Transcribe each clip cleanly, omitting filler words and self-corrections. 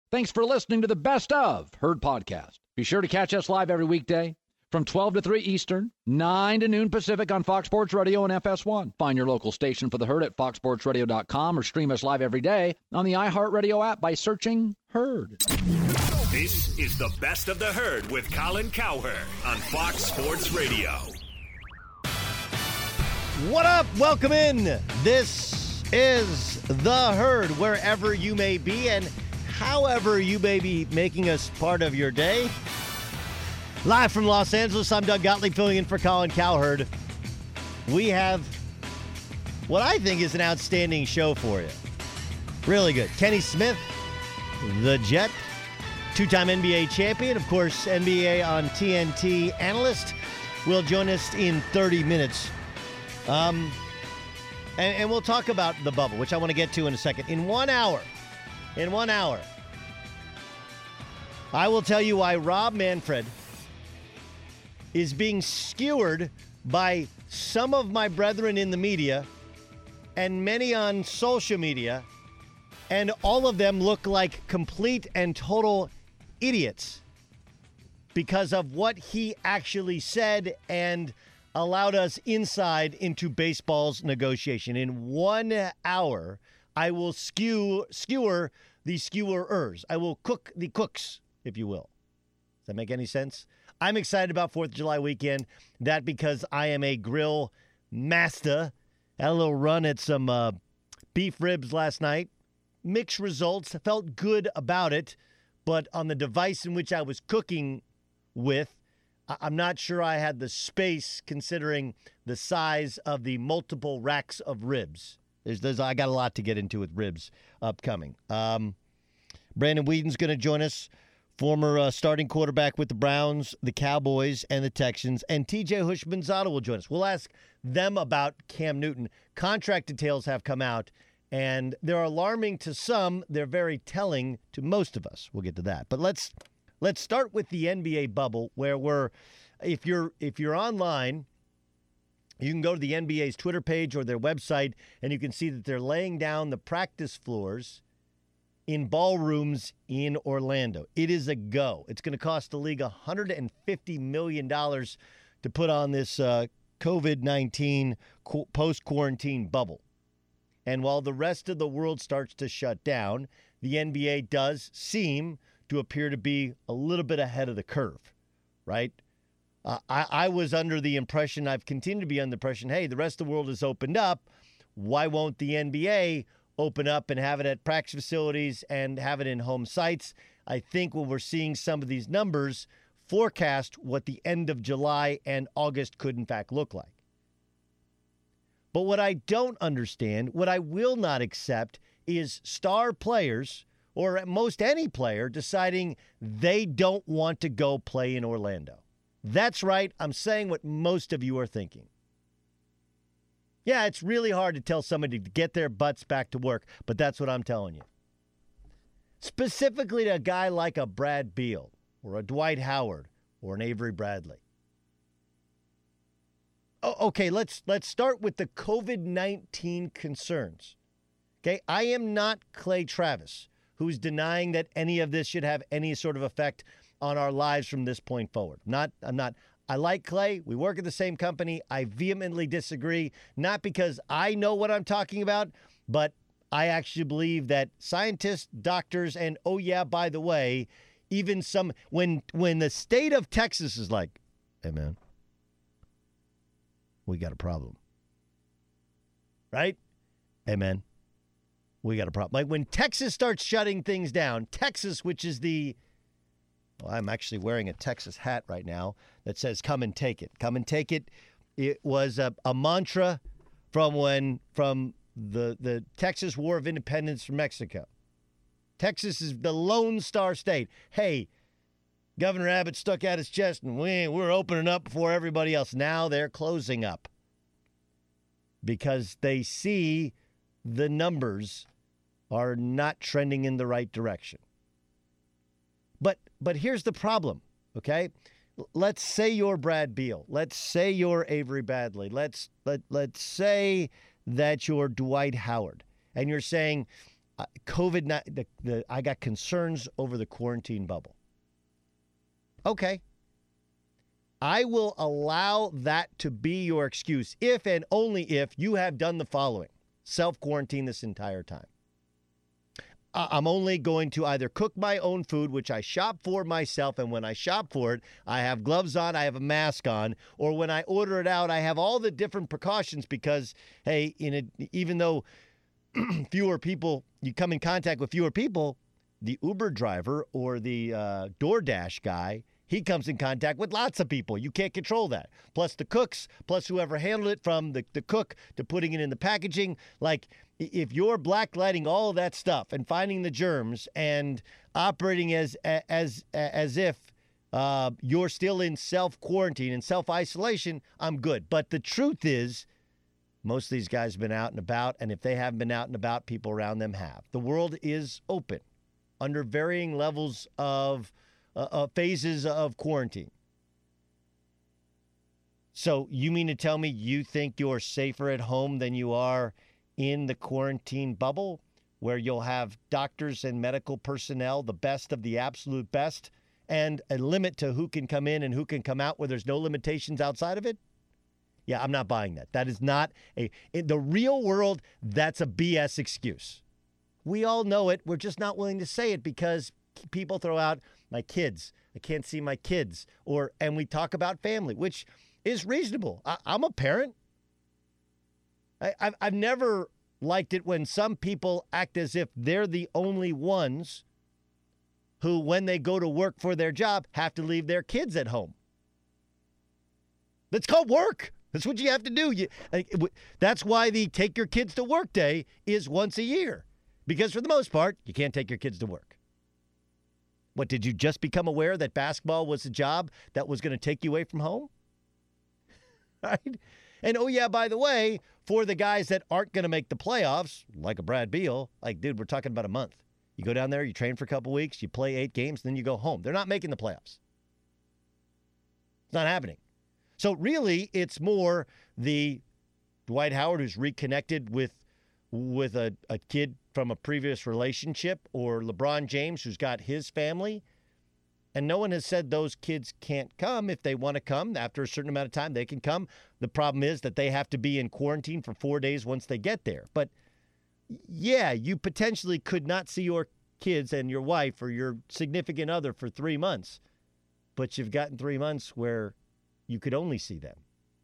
Thanks for listening to the Best of Herd podcast. Be sure to catch us live every weekday from 12 to 3 Eastern, 9 to noon Pacific on Fox Sports Radio and FS1. Find your local station for the Herd at foxsportsradio.com or stream us live every day on the iHeartRadio app by searching Herd. This is the Best of the Herd with Colin Cowherd on Fox Sports Radio. What up? Welcome in. This is the Herd, wherever you may be and however you may be making us part of your day. Live from Los Angeles, I'm Doug Gottlieb filling in for Colin Cowherd. We have what I think is an outstanding show for you. Really good. Kenny Smith, the Jet, two-time NBA champion, of course, NBA on TNT analyst, will join us in 30 minutes. And we'll talk about the bubble, which I want to get to in a second. In 1 hour, I will tell you why Rob Manfred is being skewered by some of my brethren in the media and many on social media, and all of them look like complete and total idiots because of what he actually said and allowed us inside into baseball's negotiation. In 1 hour, I will skewer the skewerers. I will cook the cooks, if you will. Does that make any sense? I'm excited about 4th of July weekend. That because I am a grill master. Had a little run at some beef ribs last night. Mixed results. Felt good about it. But on the device in which I was cooking with, I'm not sure I had the space considering the size of the multiple racks of ribs. I got a lot to get into with ribs upcoming. Brandon Whedon's going to join us. Former starting quarterback with the Browns, the Cowboys, and the Texans. And TJ Hushmanzada will join us. We'll ask them about Cam Newton. Contract details have come out, and they're alarming to some. They're very telling to most of us. We'll get to that. But let's start with the NBA bubble, where if you're online, you can go to the NBA's Twitter page or their website, and you can see that they're laying down the practice floors in ballrooms in Orlando. It is a go. It's going to cost the league $150 million to put on this COVID-19 post-quarantine bubble. And while the rest of the world starts to shut down, the NBA does seem to appear to be a little bit ahead of the curve, right? I was under the impression, I've continued to be under the impression, hey, the rest of the world has opened up. Why won't the NBA open up and have it at practice facilities and have it in home sites? I think when we're seeing some of these numbers forecast what the end of July and August could in fact look like. But what I don't understand, what I will not accept, is star players, or at most any player, deciding they don't want to go play in Orlando. That's right. I'm saying what most of you are thinking. Yeah, it's really hard to tell somebody to get their butts back to work, but that's what I'm telling you. Specifically to a guy like a Brad Beal or a Dwight Howard or an Avery Bradley. Okay, let's start with the COVID-19 concerns. Okay, I am not Clay Travis, who's denying that any of this should have any sort of effect on our lives from this point forward. I'm not. I like Clay. We work at the same company. I vehemently disagree, not because I know what I'm talking about, but I actually believe that scientists, doctors, and oh yeah, by the way, even some, when the state of Texas is like, hey man, we got a problem. Right? Hey man, we got a problem. Like when Texas starts shutting things down, Texas, which is well, I'm actually wearing a Texas hat right now that says, come and take it. Come and take it. It was a mantra from the Texas War of Independence from Mexico. Texas is the Lone Star State. Hey, Governor Abbott stuck out his chest and we're opening up before everybody else. Now they're closing up because they see the numbers are not trending in the right direction. But here's the problem, okay? Let's say you're Brad Beal. Let's say you're Avery Bradley. Let's say that you're Dwight Howard. And you're saying, I got concerns over the quarantine bubble. Okay. I will allow that to be your excuse if and only if you have done the following. Self-quarantine this entire time. I'm only going to either cook my own food, which I shop for myself, and when I shop for it, I have gloves on, I have a mask on, or when I order it out, I have all the different precautions because, hey, even though fewer people, you come in contact with fewer people, the Uber driver or the DoorDash guy, he comes in contact with lots of people. You can't control that. Plus the cooks, plus whoever handled it from the cook to putting it in the packaging. Like, if you're blacklighting all of that stuff and finding the germs and operating as if you're still in self-quarantine and self-isolation, I'm good. But the truth is, most of these guys have been out and about, and if they haven't been out and about, people around them have. The world is open under varying levels of phases of quarantine. So you mean to tell me you think you're safer at home than you are in the quarantine bubble, where you'll have doctors and medical personnel, the best of the absolute best, and a limit to who can come in and who can come out where there's no limitations outside of it? Yeah, I'm not buying that. That is not in the real world, that's a BS excuse. We all know it. We're just not willing to say it because people throw out my kids. I can't see my kids. And we talk about family, which is reasonable. I'm a parent. I've never liked it when some people act as if they're the only ones who, when they go to work for their job, have to leave their kids at home. That's called work. That's what you have to do. That's why the take your kids to work day is once a year. Because for the most part, you can't take your kids to work. What, did you just become aware that basketball was a job that was going to take you away from home? Right? And, oh, yeah, by the way, for the guys that aren't going to make the playoffs, like a Brad Beal, like, dude, we're talking about a month. You go down there, you train for a couple weeks, you play 8 games, then you go home. They're not making the playoffs. It's not happening. So, really, it's more the Dwight Howard who's reconnected with a kid from a previous relationship, or LeBron James who's got his family. And no one has said those kids can't come. If they want to come after a certain amount of time, they can come. The problem is that they have to be in quarantine for 4 days once they get there. But yeah, you potentially could not see your kids and your wife or your significant other for 3 months. But you've gotten 3 months where you could only see them.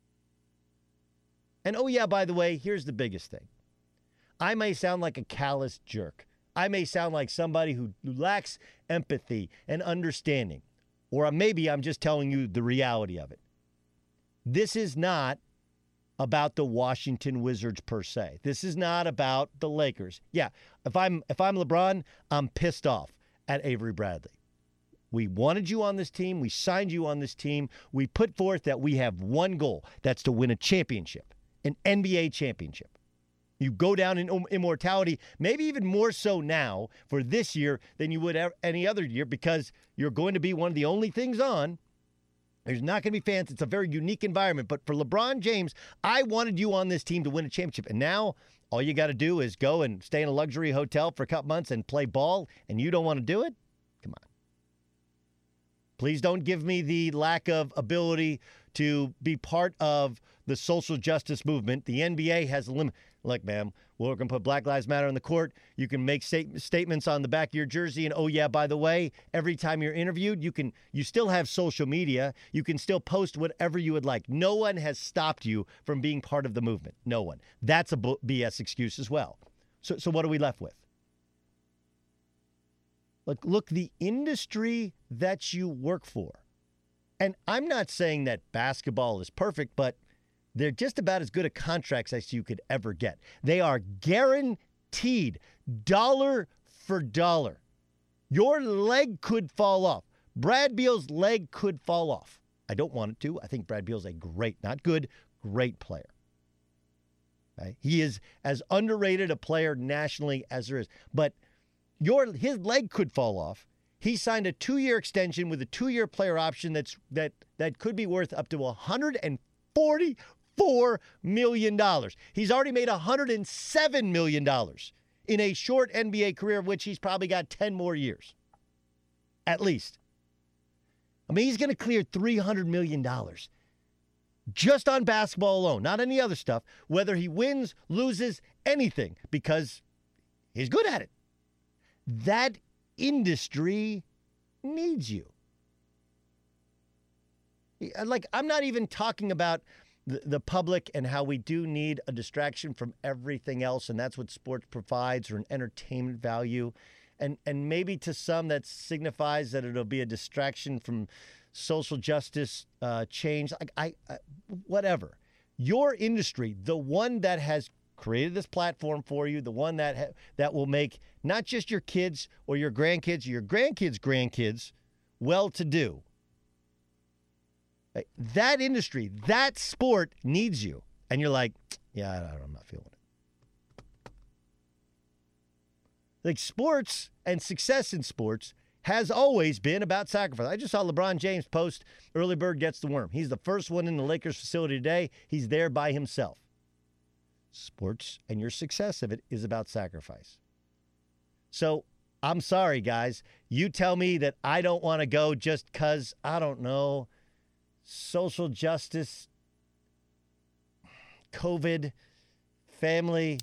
And oh yeah, by the way, here's the biggest thing. I may sound like a callous jerk. I may sound like somebody who lacks empathy and understanding. Or maybe I'm just telling you the reality of it. This is not about the Washington Wizards per se. This is not about the Lakers. Yeah, if I'm LeBron, I'm pissed off at Avery Bradley. We wanted you on this team. We signed you on this team. We put forth that we have one goal. That's to win a championship, an NBA championship. You go down in immortality, maybe even more so now for this year than you would any other year, because you're going to be one of the only things on. There's not going to be fans. It's a very unique environment. But for LeBron James, I wanted you on this team to win a championship. And now all you got to do is go and stay in a luxury hotel for a couple months and play ball, and you don't want to do it? Come on. Please don't give me the lack of ability to be part of the social justice movement. The NBA has a limit. Look, ma'am, we're going to put Black Lives Matter on the court. You can make statements on the back of your jersey. And, oh, yeah, by the way, every time you're interviewed, you still have social media. You can still post whatever you would like. No one has stopped you from being part of the movement. No one. That's a BS excuse as well. So what are we left with? Look, the industry that you work for. And I'm not saying that basketball is perfect, but they're just about as good a contracts as you could ever get. They are guaranteed dollar for dollar. Your leg could fall off. Brad Beal's leg could fall off. I don't want it to. I think Brad Beal's a great, not good, great player. Right? He is as underrated a player nationally as there is. But his leg could fall off. He signed a 2-year extension with a 2-year player option that could be worth up to $144 million. He's already made $107 million in a short NBA career, of which he's probably got 10 more years, at least. I mean, he's going to clear $300 million just on basketball alone, not any other stuff, whether he wins, loses, anything, because he's good at it. That industry needs you. Like, I'm not even talking about the public and how we do need a distraction from everything else, and that's what sports provides, or an entertainment value. And maybe to some that signifies that it'll be a distraction from social justice change. Whatever. Your industry, the one that has created this platform for you, the one that will make not just your kids or your grandkids' grandkids well-to-do. That industry, that sport needs you. And you're like, yeah, I'm not feeling it. Like, sports and success in sports has always been about sacrifice. I just saw LeBron James post, early bird gets the worm. He's the first one in the Lakers facility today. He's there by himself. Sports and your success of it is about sacrifice. So I'm sorry, guys. You tell me that I don't want to go just because, I don't know, social justice, COVID, family.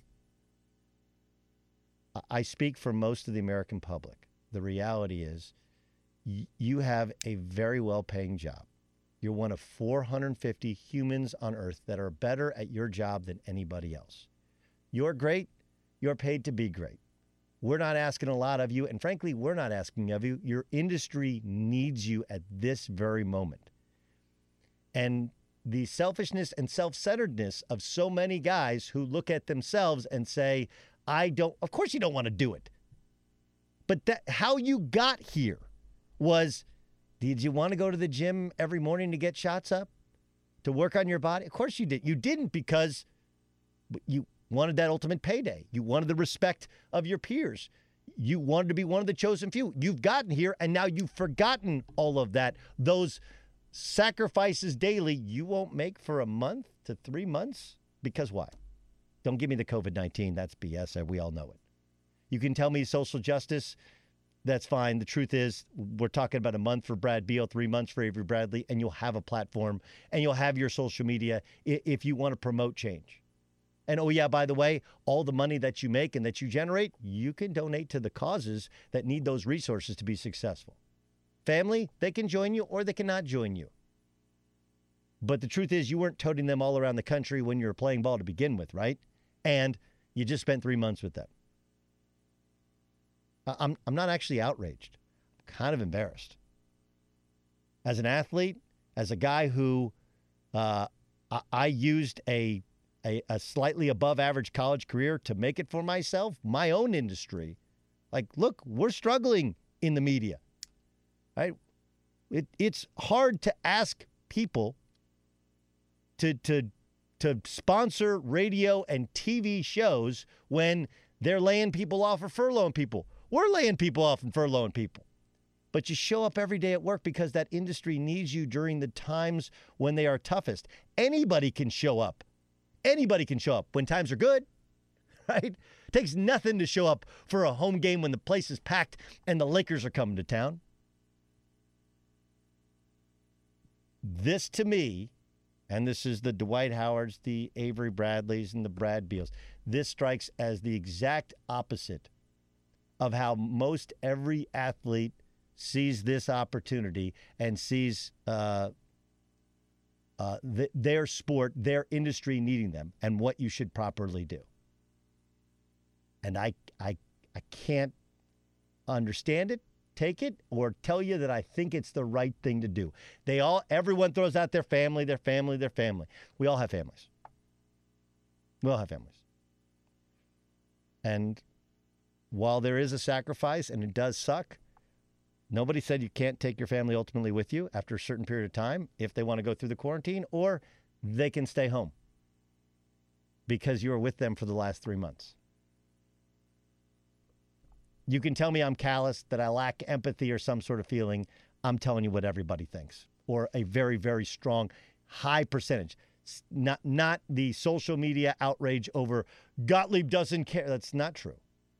I speak for most of the American public. The reality is you have a very well-paying job. You're one of 450 humans on earth that are better at your job than anybody else. You're great. You're paid to be great. We're not asking a lot of you, and frankly, we're not asking of you. Your industry needs you at this very moment. And the selfishness and self-centeredness of so many guys who look at themselves and say, of course you don't want to do it. But how you got here was, did you want to go to the gym every morning to get shots up? To work on your body? Of course you did. You didn't because you wanted that ultimate payday. You wanted the respect of your peers. You wanted to be one of the chosen few. You've gotten here, and now you've forgotten all of that. Those sacrifices daily you won't make for a month to 3 months. Because why? Don't give me the COVID-19. That's BS. We all know it. You can tell me social justice. That's fine. The truth is, we're talking about a month for Brad Beal, 3 months for Avery Bradley, and you'll have a platform, and you'll have your social media if you want to promote change. And, oh, yeah, by the way, all the money that you make and that you generate, you can donate to the causes that need those resources to be successful. Family, they can join you or they cannot join you. But the truth is, you weren't toting them all around the country when you were playing ball to begin with, right? And you just spent 3 months with them. I'm not actually outraged. I'm kind of embarrassed. As an athlete, as a guy who I used a slightly above average college career to make it for myself, my own industry. Like, look, we're struggling in the media. Right? It's hard to ask people to sponsor radio and TV shows when they're laying people off or furloughing people. We're laying people off and furloughing people. But you show up every day at work because that industry needs you during the times when they are toughest. Anybody can show up. Anybody can show up when times are good, right? It takes nothing to show up for a home game when the place is packed and the Lakers are coming to town. This, to me, and this is the Dwight Howards, the Avery Bradleys, and the Brad Beals, this strikes as the exact opposite of how most every athlete sees this opportunity and sees their sport, their industry needing them, and what you should properly do. And I can't understand it, take it, or tell you that I think it's the right thing to do. Everyone throws out their family, their family, their family. We all have families. We all have families. And while there is a sacrifice, and it does suck, nobody said you can't take your family ultimately with you after a certain period of time if they want to go through the quarantine, or they can stay home because you were with them for the last 3 months. You can tell me I'm callous, that I lack empathy or some sort of feeling. I'm telling you what everybody thinks, or a very, very strong, high percentage. Not the social media outrage over Gottlieb doesn't care. That's not true.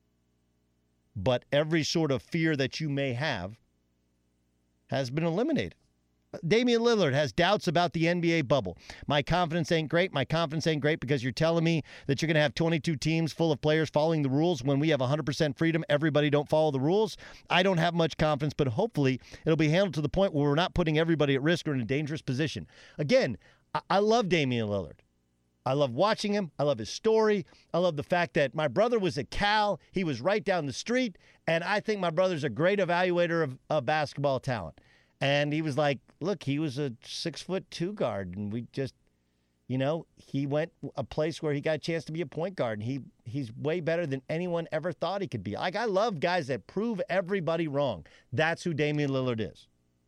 but every sort of fear that you may have has been eliminated. Damian Lillard has doubts about the NBA bubble. My confidence ain't great. My confidence ain't great because you're telling me that you're going to have 22 teams full of players following the rules when we have 100% freedom. Everybody don't follow the rules. I don't have much confidence, but hopefully it'll be handled to the point where we're not putting everybody at risk or in a dangerous position. Again, I love Damian Lillard. I love watching him. I love his story. I love the fact that my brother was at Cal. He was right down the street, and I think my brother's a great evaluator of basketball talent. And he was like, look, he was a 6'2" guard, and we just, he went a place where he got a chance to be a point guard, and he's way better than anyone ever thought he could be. Like, I love guys that prove everybody wrong. That's who Damian Lillard is.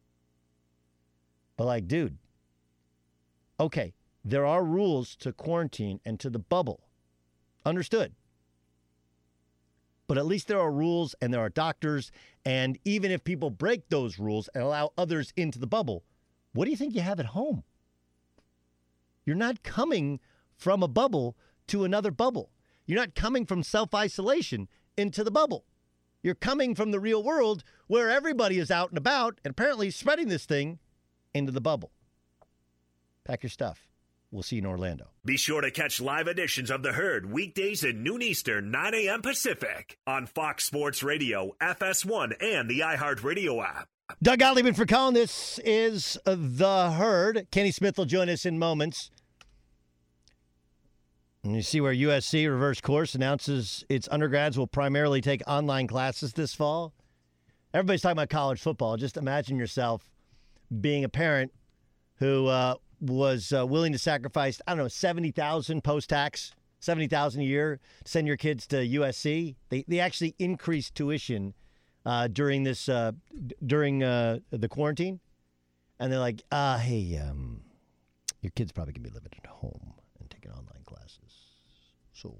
But like, dude, okay, there are rules to quarantine and to the bubble. Understood. But at least there are rules and there are doctors. And even if people break those rules and allow others into the bubble, what do you think you have at home? You're not coming from a bubble to another bubble. You're not coming from self-isolation into the bubble. You're coming from the real world where everybody is out and about and apparently spreading this thing into the bubble. Pack your stuff. We'll see you in Orlando. Be sure to catch live editions of The Herd weekdays at noon Eastern, 9 a.m. Pacific on Fox Sports Radio, FS1, and the iHeartRadio app. Doug Gottlieb in for Colin. This is The Herd. Kenny Smith will join us in moments. And you see where USC Reverse Course announces its undergrads will primarily take online classes this fall. Everybody's talking about college football. Just imagine yourself being a parent who was willing to sacrifice, $70,000 post-tax, $70,000 a year to send your kids to USC. They actually increased tuition during the quarantine, and they're like, hey, your kid's probably gonna be living at home and taking online classes. So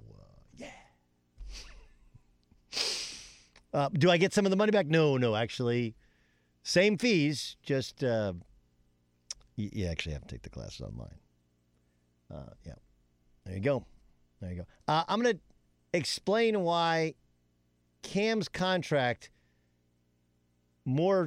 yeah. Do I get some of the money back? No, actually, same fees, just. You actually have to take the classes online. Yeah. There you go. I'm going to explain why Cam's contract more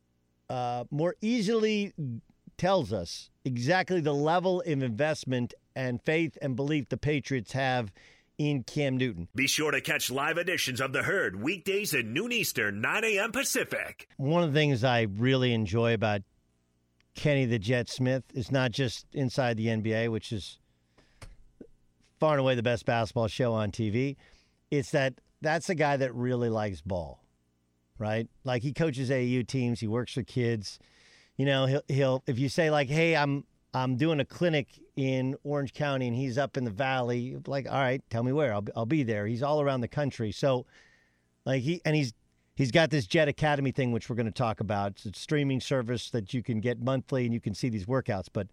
easily tells us exactly the level of investment and faith and belief the Patriots have in Cam Newton. Be sure to catch live editions of The Herd weekdays at noon Eastern, 9 a.m. Pacific. One of the things I really enjoy about Kenny the Jet Smith is not just inside the NBA, which is far and away the best basketball show on TV. It's that's a guy that really likes ball, right? Like, he coaches AAU teams. He works with kids. He'll if you say, like, hey, I'm doing a clinic in Orange County and he's up in the valley, like, all right, tell me where. I'll be there. He's all around the country. So, like, He's got this Jet Academy thing, which we're going to talk about. It's a streaming service that you can get monthly, and you can see these workouts. But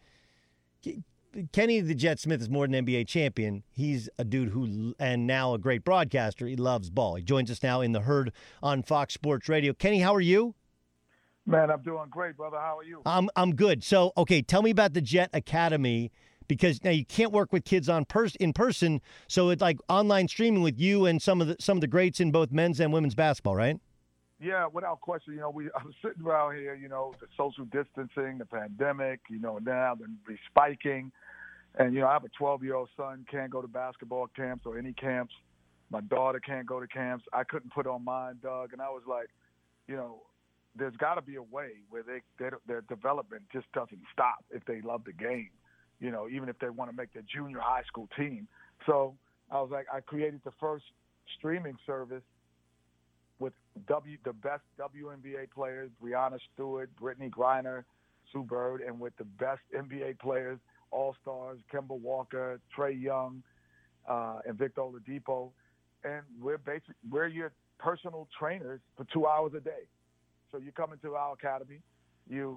Kenny the Jet Smith is more than an NBA champion. He's a dude and now a great broadcaster. He loves ball. He joins us now in The Herd on Fox Sports Radio. Kenny, how are you? Man, I'm doing great, brother. How are you? I'm good. So, okay, tell me about the Jet Academy, because now you can't work with kids in person. So it's like online streaming with you and some of the greats in both men's and women's basketball, right? Yeah, without question. I was sitting around here, the social distancing, the pandemic, now the respiking. And, I have a 12-year-old son, can't go to basketball camps or any camps. My daughter can't go to camps. I couldn't put on mine, Doug. And I was like, there's got to be a way where their development just doesn't stop if they love the game, even if they want to make their junior high school team. So I was like, I created the first streaming service with the best WNBA players, Breanna Stewart, Brittany Griner, Sue Bird, and with the best NBA players, All-Stars, Kemba Walker, Trae Young, and Victor Oladipo. And we're your personal trainers for 2 hours a day. So you come into our academy, 2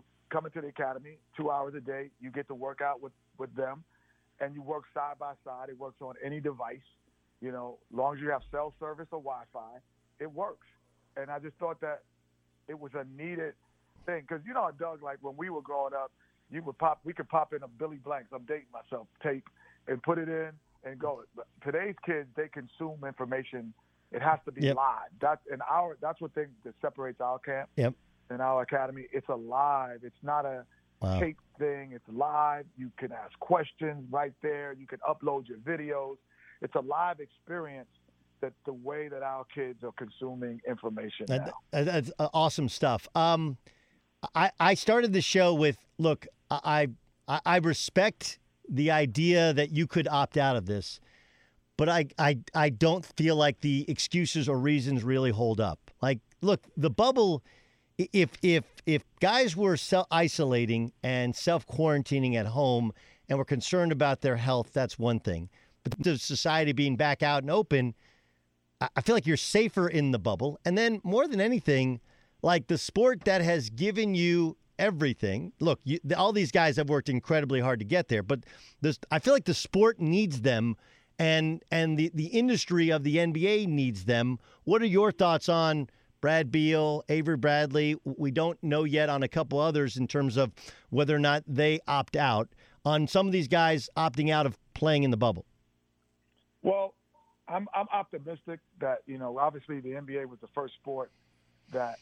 hours a day, you get to work out with them, and you work side by side. It works on any device. As long as you have cell service or Wi-Fi, it works. And I just thought that it was a needed thing. Because, Doug, like when we were growing up, we could pop in a Billy Blanks, I'm dating myself, tape, and put it in and go. But today's kids, they consume information It has to be Yep. live. That's what that separates our camp Yep. and our academy. It's alive. It's not a Wow. tape thing. It's live. You can ask questions right there. You can upload your videos. It's a live experience. That the way that our kids are consuming information now. That's awesome stuff. I started the show with, look, I respect the idea that you could opt out of this, but I don't feel like the excuses or reasons really hold up. Like, look, the bubble, if guys were isolating and self-quarantining at home and were concerned about their health, that's one thing. But the society being back out and open, I feel like you're safer in the bubble. And then more than anything, like the sport that has given you everything. Look, all these guys have worked incredibly hard to get there, but I feel like the sport needs them, and the industry of the NBA needs them. What are your thoughts on Brad Beal, Avery Bradley? We don't know yet on a couple others in terms of whether or not they opt out. On some of these guys opting out of playing in the bubble. Well, I'm optimistic that, obviously the NBA was the first sport that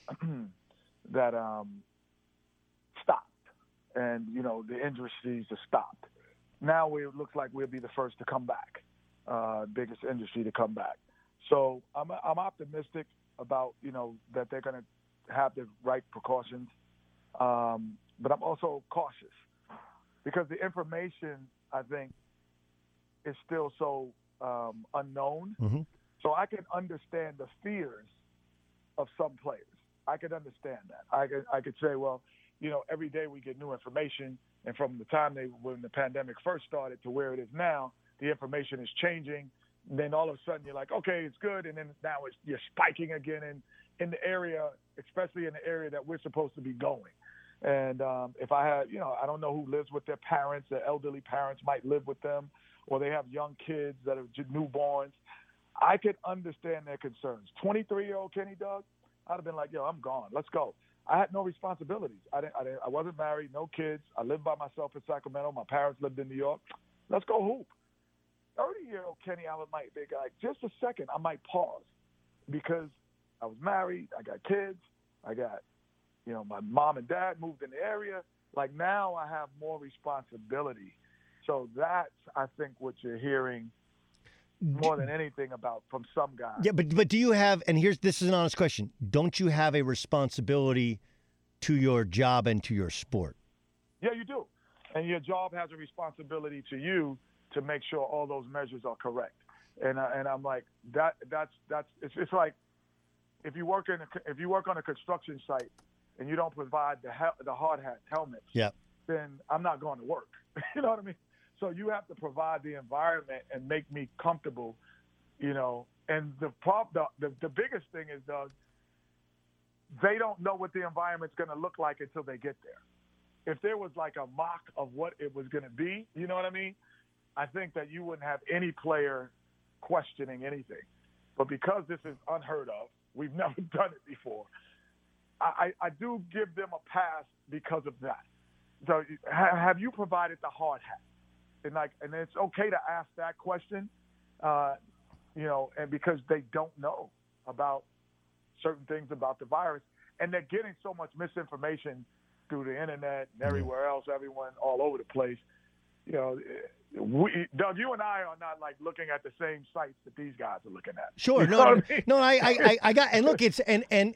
stopped, and the industries just stopped. Now it looks like we'll be the first to come back, biggest industry to come back. So I'm optimistic about that they're going to have the right precautions, but I'm also cautious because the information, I think, is still so unknown. Mm-hmm. So I can understand the fears of some players. I could understand that. I could say, well, every day we get new information, and from the time when the pandemic first started to where it is now, the information is changing. And then all of a sudden you're like, okay, it's good, and then now you're spiking again in the area, especially in the area that we're supposed to be going. And if I had, I don't know who lives with their parents. Their elderly parents might live with them, or they have young kids that are newborns. I could understand their concerns. 23-year-old Kenny Doug, I'd have been like, I'm gone. Let's go. I had no responsibilities. I wasn't married, no kids. I lived by myself in Sacramento. My parents lived in New York. Let's go hoop. 30-year-old Kenny Allen might be like, just a second, I might pause because I was married. I got kids. I got, my mom and dad moved in the area. Like now I have more responsibility. So that's, I think, what you're hearing more than anything about from some guys. Yeah, but do you have, and this is an honest question, don't you have a responsibility to your job and to your sport? Yeah, you do. And your job has a responsibility to you to make sure all those measures are correct. And I'm like, it's like if you work on a construction site and you don't provide the hard hat helmets, yeah, then I'm not going to work. You know what I mean? So you have to provide the environment and make me comfortable, And the biggest thing is, Doug, they don't know what the environment's going to look like until they get there. If there was like a mock of what it was going to be, you know what I mean? I think that you wouldn't have any player questioning anything. But because this is unheard of, we've never done it before, I do give them a pass because of that. So have you provided the hard hat? And it's okay to ask that question, and because they don't know about certain things about the virus, and they're getting so much misinformation through the internet and everywhere else, everyone all over the place. Doug, you and I are not like looking at the same sites that these guys are looking at. Sure, I got, and look, it's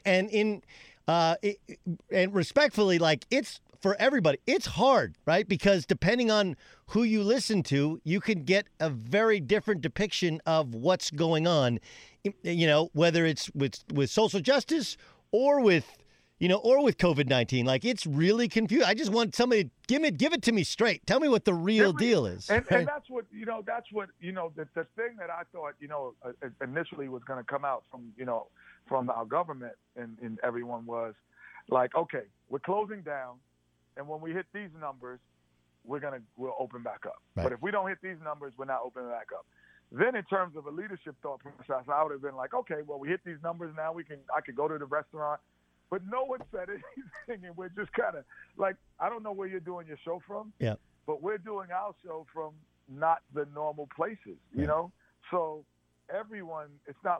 and respectfully, like it's for everybody. It's hard, right? Because depending on who you listen to, you can get a very different depiction of what's going on. Whether it's with social justice or with COVID-19. Like it's really confusing. I just want somebody to give it to me straight. Tell me what the real deal is. And that's what the thing that I thought initially was going to come out from our government and everyone was like, okay, we're closing down, and when we hit these numbers, we'll open back up. Right. But if we don't hit these numbers, we're not opening back up. Then in terms of a leadership thought process, I would have been like, okay, well, we hit these numbers now. I could go to the restaurant. But no one said anything, and we're just kind of like, I don't know where you're doing your show from, but we're doing our show from not the normal places, So everyone, it's not like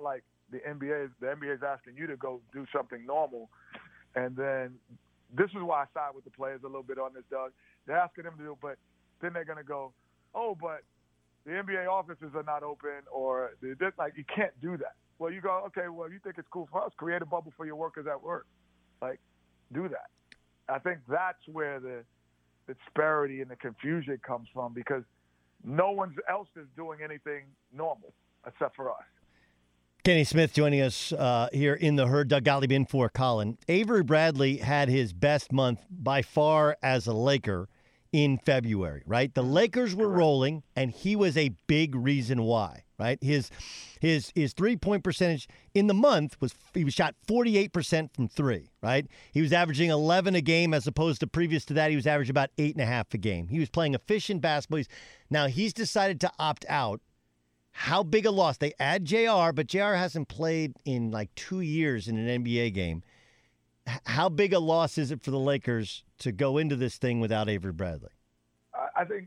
the NBA is asking you to go do something normal, and then this is why I side with the players a little bit on this, Doug. They're asking them to do, but then they're going to go, oh, but the NBA offices are not open, or like you can't do that. Well, you go, okay, well, you think it's cool for us, create a bubble for your workers at work. Like, do that. I think that's where the disparity and the confusion comes from, because no one else is doing anything normal except for us. Kenny Smith joining us here in the Herd. Doug Gottlieb in for Colin. Avery Bradley had his best month by far as a Laker in February, right? The Lakers were rolling, and he was a big reason why, right? His 3-point percentage in the month he was shot 48% from three, right? He was averaging 11 a game, as opposed to previous to that he was averaging about 8.5 a game. He was playing efficient basketball. Now he's decided to opt out. How big a loss? They add JR, but JR hasn't played in like 2 years in an NBA game. How big a loss is it for the Lakers to go into this thing without Avery Bradley? I think,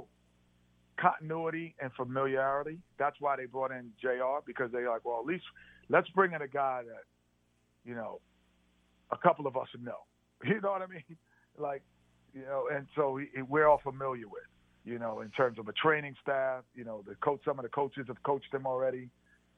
continuity and familiarity. That's why they brought in JR, because they're like, well, at least let's bring in a guy that, a couple of us know. You know what I mean? Like, and so we're all familiar with, in terms of a training staff, the coach, some of the coaches have coached him already.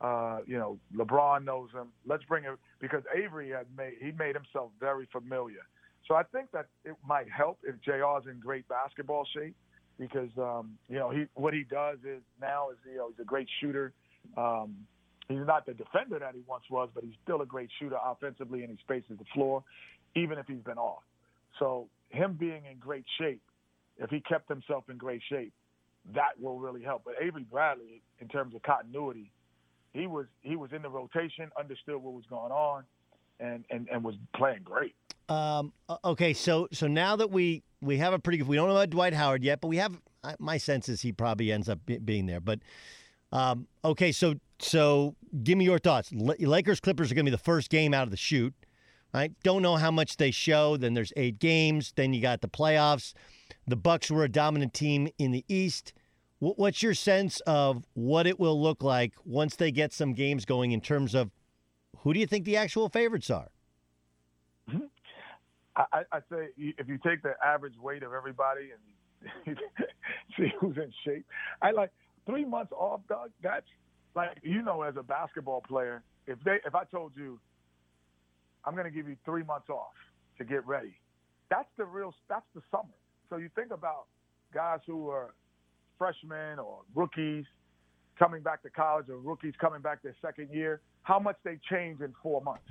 LeBron knows him. Let's bring it, because Avery made himself very familiar. So I think that it might help if JR's in great basketball shape, because what he does is he's a great shooter. He's not the defender that he once was, but he's still a great shooter offensively, and he spaces the floor, even if he's been off. So him being in great shape, if he kept himself in great shape, that will really help. But Avery Bradley, in terms of continuity, he was in the rotation, understood what was going on, and was playing great. Okay, so now that we have a pretty good – we don't know about Dwight Howard yet, but we have – my sense is he probably ends up being there. But, okay, so give me your thoughts. Lakers-Clippers are going to be the first game out of the chute. Right? Don't know how much they show. Then there's 8 games. Then you got the playoffs. The Bucks were a dominant team in the East. What's your sense of what it will look like once they get some games going, in terms of who do you think the actual favorites are? Mm-hmm. I'd say if you take the average weight of everybody and see who's in shape, I like 3 months off, Doug. That's like, as a basketball player, if I told you I'm going to give you 3 months off to get ready, that's the summer. So you think about guys who are freshmen or rookies coming back to college, or rookies coming back their second year, how much they change in 4 months.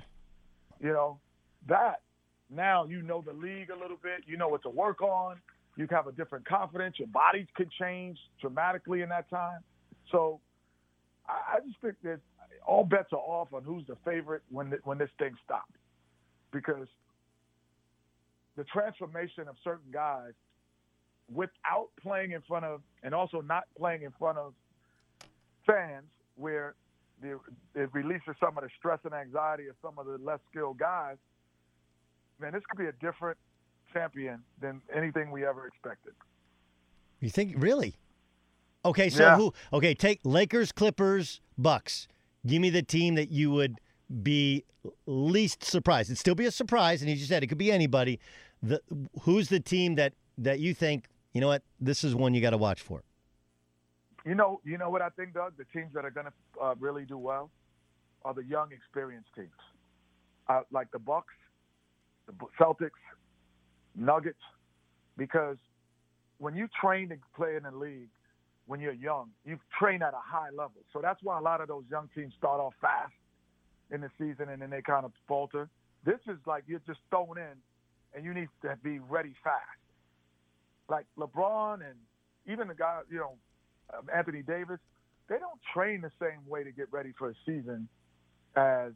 That now the league a little bit, what to work on. You have a different confidence. Your body could change dramatically in that time. So I just think that all bets are off on who's the favorite when this thing stops, because the transformation of certain guys without playing in front of, and also not playing in front of fans, where it releases some of the stress and anxiety of some of the less skilled guys, man, this could be a different champion than anything we ever expected. You think, really? Okay, so yeah. who? Okay, take Lakers, Clippers, Bucks. Give me the team that you would be least surprised. It'd still be a surprise, and as you said, it could be anybody. Who's the team that you think, you know what, this is one you got to watch for? You know what I think, Doug? The teams that are going to really do well are the young, experienced teams, like the Bucks, the Celtics, Nuggets, because when you train to play in the league, when you're young, you train at a high level. So that's why a lot of those young teams start off fast in the season, and then they kind of falter. This is like you're just thrown in, and you need to be ready fast. Like LeBron and even the guy, Anthony Davis, they don't train the same way to get ready for a season as,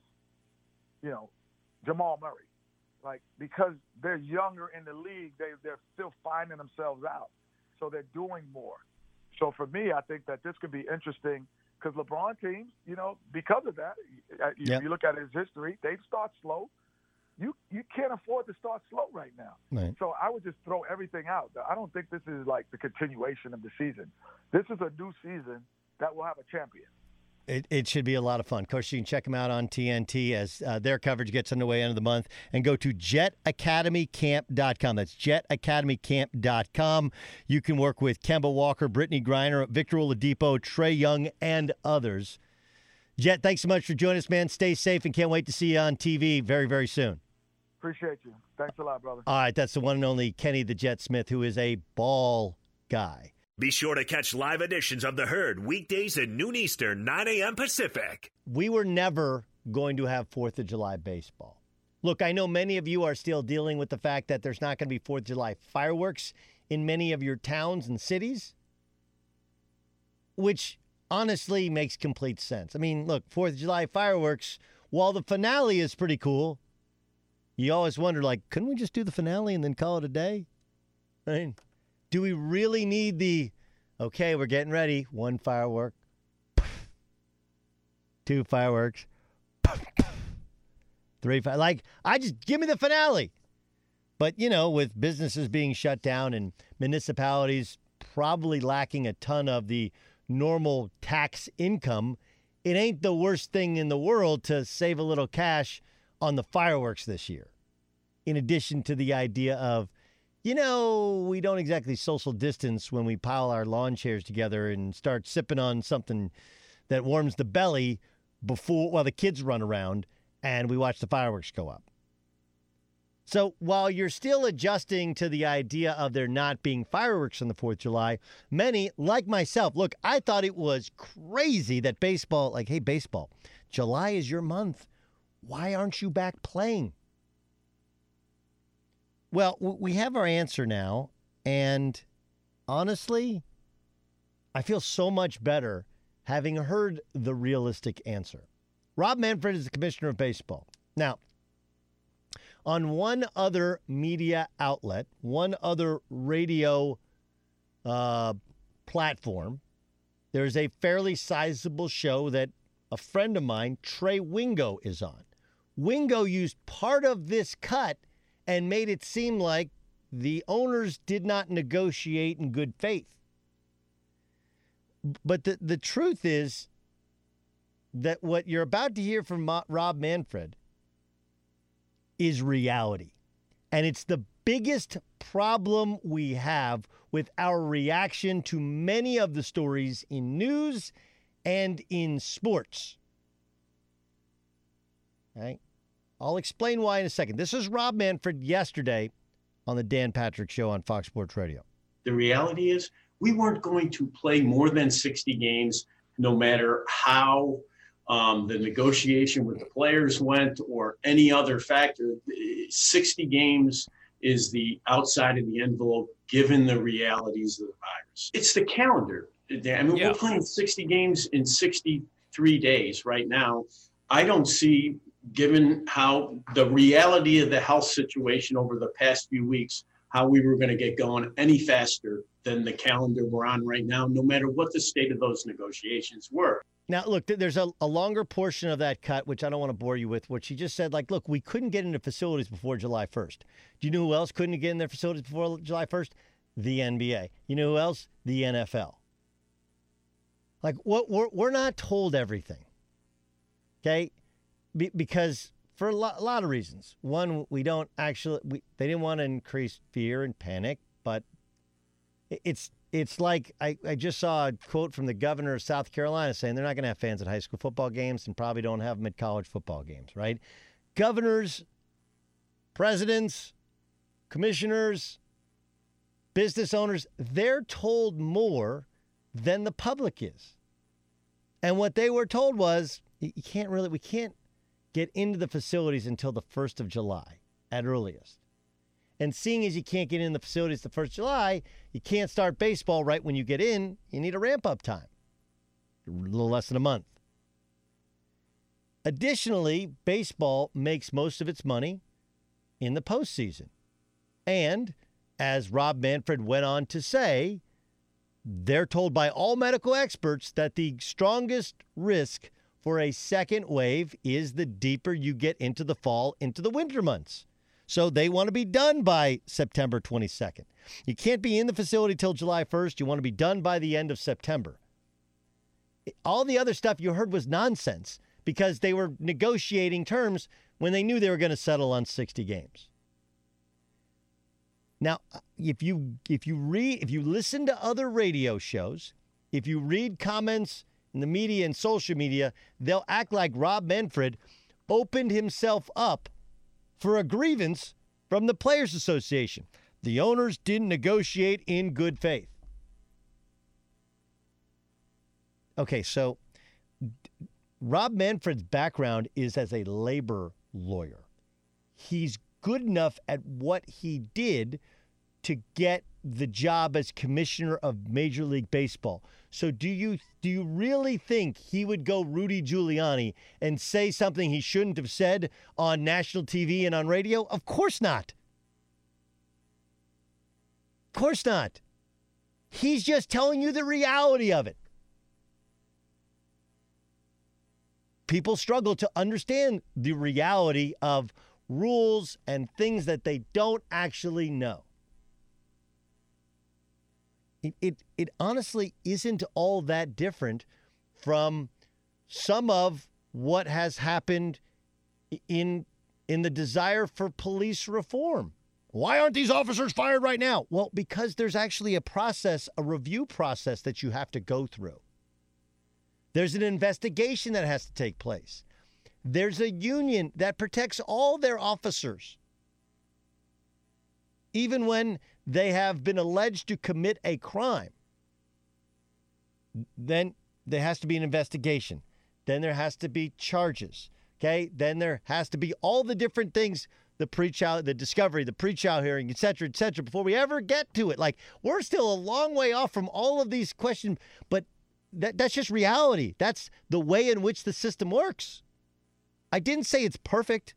Jamal Murray. Like, because they're younger in the league, they're still finding themselves out. So they're doing more. So for me, I think that this could be interesting, because LeBron teams, because of that, you look at his history, they start slow. You can't afford to start slow right now. Right. So I would just throw everything out. I don't think this is like the continuation of the season. This is a new season that will have a champion. It should be a lot of fun. Of course, you can check them out on TNT as their coverage gets underway end of the month. And go to jetacademycamp.com. That's jetacademycamp.com. You can work with Kemba Walker, Brittany Griner, Victor Oladipo, Trae Young, and others. Jet, thanks so much for joining us, man. Stay safe and can't wait to see you on TV very, very soon. Appreciate you. Thanks a lot, brother. All right, that's the one and only Kenny the Jet Smith, who is a ball guy. Be sure to catch live editions of The Herd weekdays at noon Eastern, 9 a.m. Pacific. We were never going to have 4th of July baseball. Look, I know many of you are still dealing with the fact that there's not going to be 4th of July fireworks in many of your towns and cities, which honestly makes complete sense. I mean, look, 4th of July fireworks, while the finale is pretty cool, you always wonder, like, couldn't we just do the finale and then call it a day? I mean, do we really need okay, we're getting ready, 1 firework, 2 fireworks, 3 fireworks. Like, give me the finale. But, with businesses being shut down and municipalities probably lacking a ton of the normal tax income, it ain't the worst thing in the world to save a little cash on the fireworks this year. In addition to the idea of, we don't exactly social distance when we pile our lawn chairs together and start sipping on something that warms the belly while the kids run around and we watch the fireworks go up. So while you're still adjusting to the idea of there not being fireworks on the 4th of July, many, like myself, look, I thought it was crazy that baseball, like, hey, baseball, July is your month. Why aren't you back playing? Well, we have our answer now, and honestly, I feel so much better having heard the realistic answer. Rob Manfred is the commissioner of baseball. Now, on one other media outlet, one other radio platform, there's a fairly sizable show that a friend of mine, Trey Wingo, is on. Wingo used part of this cut and made it seem like the owners did not negotiate in good faith. But the truth is that what you're about to hear from Rob Manfred is reality. And it's the biggest problem we have with our reaction to many of the stories in news and in sports. All right? I'll explain why in a second. This is Rob Manfred yesterday on the Dan Patrick Show on Fox Sports Radio. The reality is we weren't going to play more than 60 games no matter how the negotiation with the players went or any other factor. 60 games is the outside of the envelope given the realities of the virus. It's the calendar. I mean, We're playing 60 games in 63 days right now. I don't see, given how the reality of the health situation over the past few weeks, how we were going to get going any faster than the calendar we're on right now, no matter what the state of those negotiations were. Now, look, there's a longer portion of that cut, which I don't want to bore you with, what she just said, like, look, we couldn't get into facilities before July 1st. Do you know who else couldn't get in their facilities before July 1st? The NBA. You know who else? The NFL. Like, we're not told everything, okay? Because for a lot of reasons. One, they didn't want to increase fear and panic, but it's like I just saw a quote from the governor of South Carolina saying they're not going to have fans at high school football games and probably don't have them at college football games, right? Governors, presidents, commissioners, business owners, they're told more than the public is. And what they were told was, we can't get into the facilities until the 1st of July at earliest. And seeing as you can't get in the facilities the 1st of July, you can't start baseball right when you get in. You need a ramp-up time, a little less than a month. Additionally, baseball makes most of its money in the postseason. And as Rob Manfred went on to say, they're told by all medical experts that the strongest risk for a second wave is the deeper you get into the fall, into the winter months. So they want to be done by September 22nd. You can't be in the facility till July 1st. You want to be done by the end of September. All the other stuff you heard was nonsense because they were negotiating terms when they knew they were going to settle on 60 games. Now, if you listen to other radio shows, if you read comments in the media and social media, they'll act like Rob Manfred opened himself up for a grievance from the Players Association. The owners didn't negotiate in good faith. Okay, so Rob Manfred's background is as a labor lawyer. He's good enough at what he did to get the job as commissioner of Major League Baseball. So do you really think he would go Rudy Giuliani and say something he shouldn't have said on national TV and on radio? Of course not. Of course not. He's just telling you the reality of it. People struggle to understand the reality of rules and things that they don't actually know. It honestly isn't all that different from some of what has happened in the desire for police reform. Why aren't these officers fired right now? Well, because there's actually a process, a review process that you have to go through. There's an investigation that has to take place. There's a union that protects all their officers. Even when they have been alleged to commit a crime, then there has to be an investigation. Then there has to be charges. Okay? Then there has to be all the different things, the pre-trial, the discovery, the pre-trial hearing, et cetera, before we ever get to it. Like, we're still a long way off from all of these questions, but that's just reality. That's the way in which the system works. I didn't say it's perfect.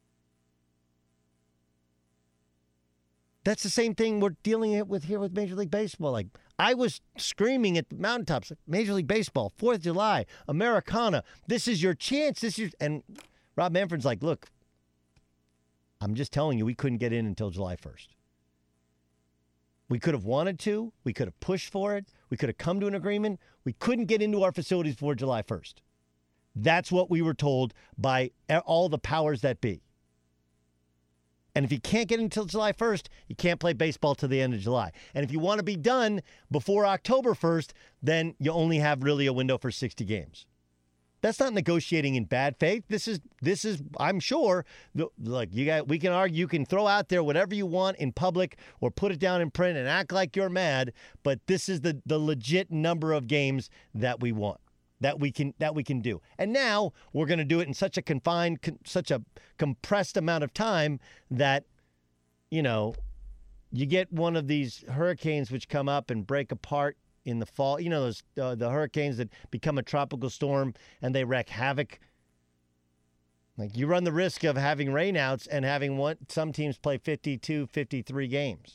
That's the same thing we're dealing with here with Major League Baseball. Like, I was screaming at the mountaintops, Major League Baseball, 4th of July, Americana, this is your chance. And Rob Manfred's like, look, I'm just telling you, we couldn't get in until July 1st. We could have wanted to. We could have pushed for it. We could have come to an agreement. We couldn't get into our facilities before July 1st. That's what we were told by all the powers that be. And if you can't get until July 1st, you can't play baseball till the end of July. And if you want to be done before October 1st, then you only have really a window for 60 games. That's not negotiating in bad faith. This is I'm sure, look, we can argue, you can throw out there whatever you want in public or put it down in print and act like you're mad, but this is the legit number of games that we want. That we can do. And now we're going to do it in such a such a compressed amount of time that, you get one of these hurricanes which come up and break apart in the fall. Those the hurricanes that become a tropical storm and they wreak havoc. Like, you run the risk of having rainouts and having some teams play 52, 53 games.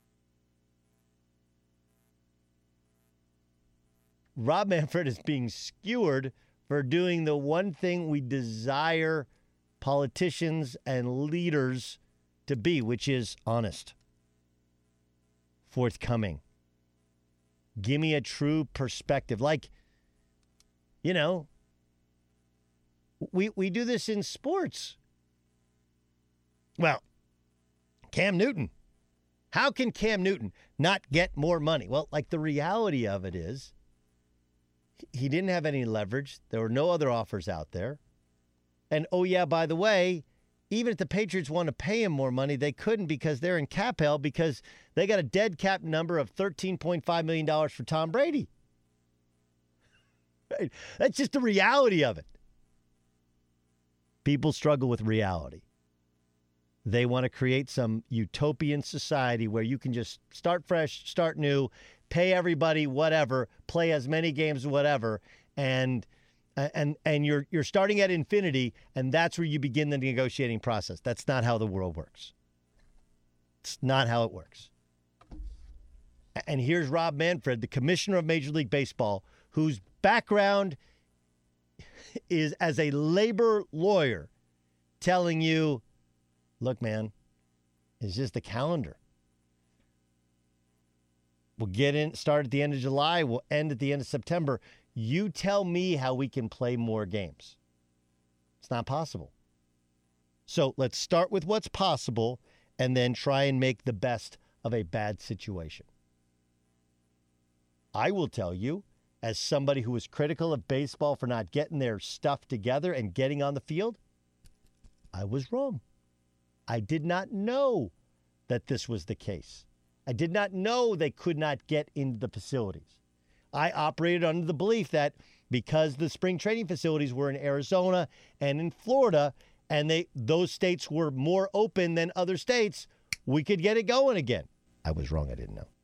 Rob Manfred is being skewered for doing the one thing we desire politicians and leaders to be, which is honest, forthcoming. Give me a true perspective. Like, we do this in sports. Well, Cam Newton. How can Cam Newton not get more money? Well, like, the reality of it is, he didn't have any leverage. There were no other offers out there. And, oh, yeah, by the way, even if the Patriots want to pay him more money, they couldn't because they're in cap hell because they got a dead cap number of $13.5 million for Tom Brady. Right? That's just the reality of it. People struggle with reality. They want to create some utopian society where you can just start fresh, start new, pay everybody whatever, play as many games whatever, and you're starting at infinity, and that's where you begin the negotiating process. That's not how the world works. It's not how it works. And here's Rob Manfred, the commissioner of Major League Baseball, whose background is as a labor lawyer, telling you, look, man, it's just the calendar. We'll start at the end of July. We'll end at the end of September. You tell me how we can play more games. It's not possible. So let's start with what's possible and then try and make the best of a bad situation. I will tell you, as somebody who was critical of baseball for not getting their stuff together and getting on the field, I was wrong. I did not know that this was the case. I did not know they could not get into the facilities. I operated under the belief that because the spring training facilities were in Arizona and in Florida, and those states were more open than other states, we could get it going again. I was wrong. I didn't know.